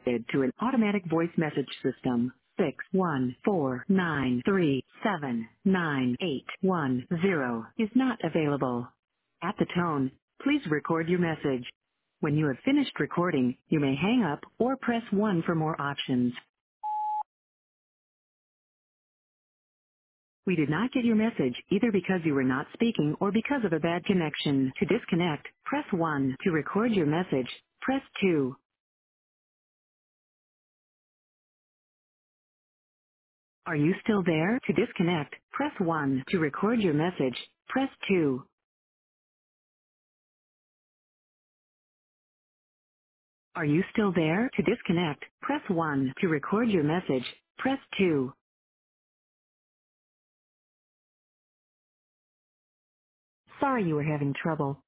to an automatic voice message system. 61493798810 is not available. At the tone, please record your message. When you have finished recording, you may hang up or press 1 for more options. We did not get your message either because you were not speaking or because of a bad connection. To disconnect, press 1. To record your message, press 2. Are you still there? To disconnect, press 1. To record your message, press 2. Are you still there? To disconnect, press 1. To record your message, press 2. Sorry you were having trouble.